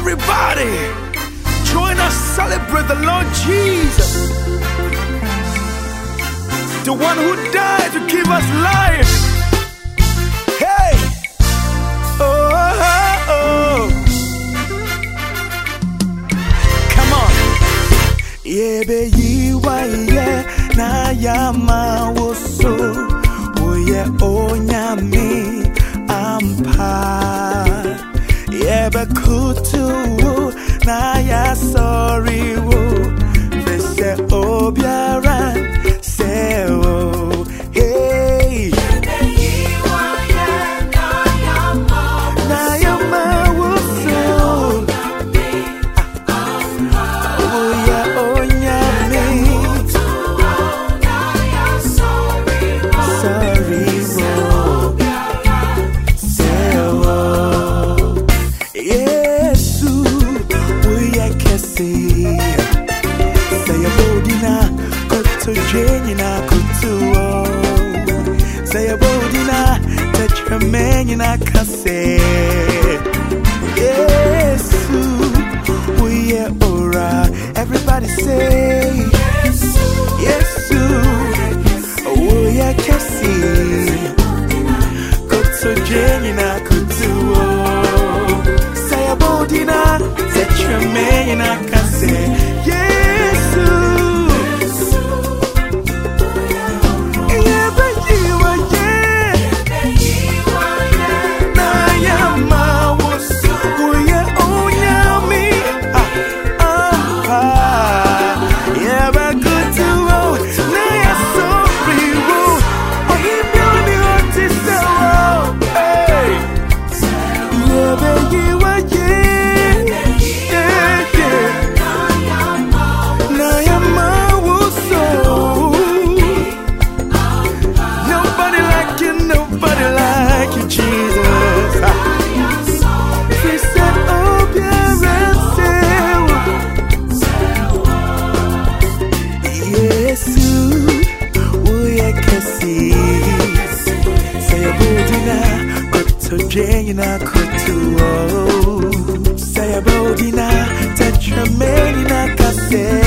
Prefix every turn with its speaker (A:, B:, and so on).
A: Everybody, join us, celebrate the Lord Jesus, the one who died to give us life. Hey, oh, oh, oh. Come on. Yeah, baby, why, yeah, na yama woso, oh yeah, oh nyami, ampa. Yeah, but kutu, na ya sorry, wo, vese obiara, se wo, hey. Na yama woso, oh yeah, oh nyame, sorry, wo, se wo. Yesu, uye kesi. Say a bodina, koto jenyi na kutuo. Say a bodina, touch your man na kase. Yesu, uye ora. Everybody say, Yesu, uye kesi. Koto jenyi na kutuo. Bodina, set your man, I can say, Yesu. Yeah, but you are, yeah. Now, yeah, my was, oh, yeah, oh, yeah, me. Yeah, but good to know. Now, you're so free, oh, you know me, what is the world, hey. Yeah, but you are, Jena kutuo, say a bodina, touch your man in a cassette.